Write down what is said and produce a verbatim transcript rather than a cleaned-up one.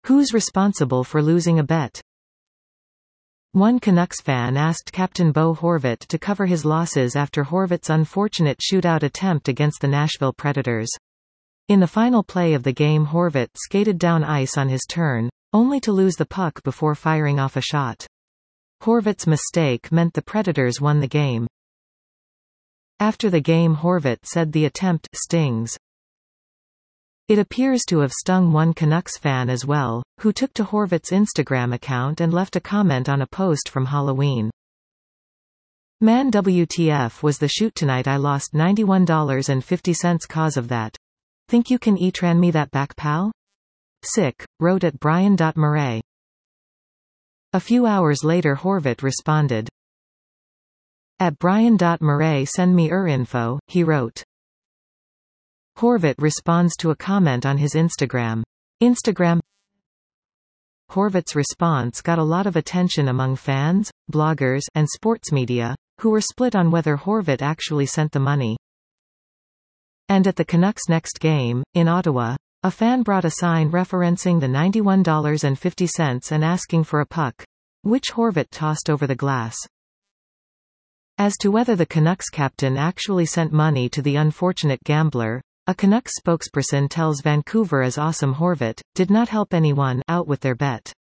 Who's responsible for losing a bet? One Canucks fan asked Captain Bo Horvat to cover his losses after Horvat's unfortunate shootout attempt against the Nashville Predators. In the final play of the game, Horvat skated down ice on his turn, only to lose the puck before firing off a shot. Horvat's mistake meant the Predators won the game. After the game, Horvat said the attempt stings. It appears to have stung one Canucks fan as well, who took to Horvat's Instagram account and left a comment on a post from Halloween. Man, W T F was the shoot tonight, I lost ninety-one dollars and fifty cents cause of that. Think you can e-tran me that back, pal? Sick, wrote at Brian Murray. A few hours later, Horvat responded. At Brian Murray, send me er info, he wrote. Horvat responds to a comment on his Instagram. Instagram. Horvat's response got a lot of attention among fans, bloggers, and sports media, who were split on whether Horvat actually sent the money. And at the Canucks' next game, in Ottawa, a fan brought a sign referencing the ninety-one dollars and fifty cents and asking for a puck, which Horvat tossed over the glass. As to whether the Canucks captain actually sent money to the unfortunate gambler, a Canucks spokesperson tells Vancouver as Awesome Horvat did not help anyone out with their bet.